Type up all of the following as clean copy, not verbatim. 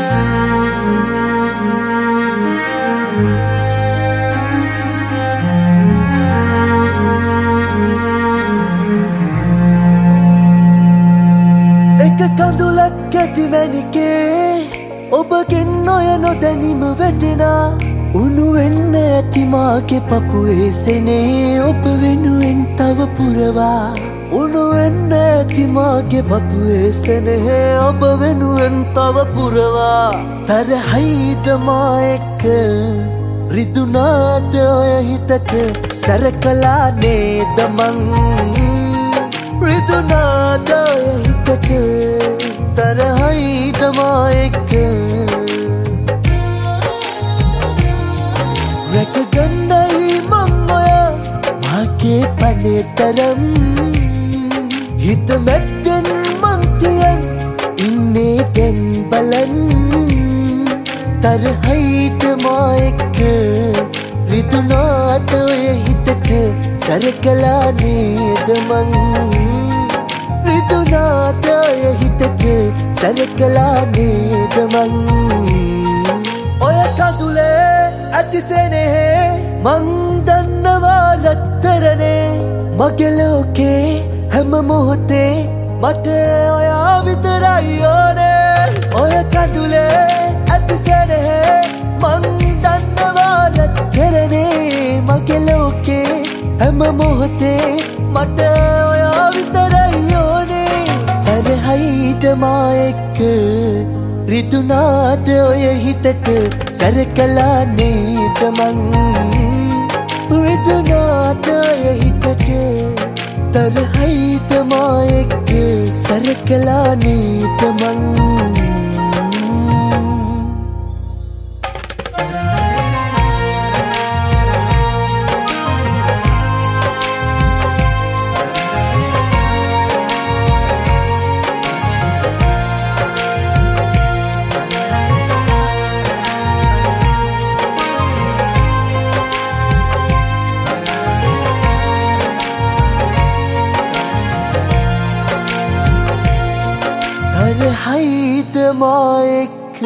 එක කඳුලක් ඇති මැණිකේ ඔබගෙන් ඔය නොදැනීම වැටෙනා උණු වෙන්න ඇති මාගේ පපුවේ සෙනේ ඔබ වෙනුවෙන් තව පුරවා උණු වෙන්න ඇති මාගේ පපුවේ සෙනේ ඔබ වෙනුවෙන් තව පුරවා තරහයිද මා එක්ක රිදුනාද ඔය හිතට සැරකලා නේද මං රිදුනාද ඔය හිතට තරහයිද මා එක්ක රැකගන්නයි මං ඔය මාගේ පනේ තරම් හිත මැද්දෙන් මං තියන් ඉන්නේ දැන් බලන් තරහයිද මා එක්ක රිදුනාද ඔය හිතට සැරකලා නේද මං රිදුනාද ඔය හිතට සැරකලා නේද මං ඔය කඳුලේ ඇතිසෙනේ මං දන්නවා රත්තරනේ මගේ ලෝකේ හැම මොහොතේ මට ඔයා විතරයි ඕනේ ඔය කඳුලේ ඇතිසෙනේ මං දන්නවා රත්තරනේ මගේ ලෝකේ හැම මොහොතේ මට ඔයා විතරයි ඕනේ තරහයිද මා එක්ක රිදුනාද ඔය හිතට සැරකලා නේද මං රිදුනාද ඔය හිතට තරහයිද මා එක්ක සැරකලා නේද මං තරහයිද මා එක්ක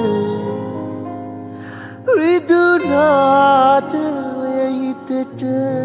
රිදුනාද ඔය හිතට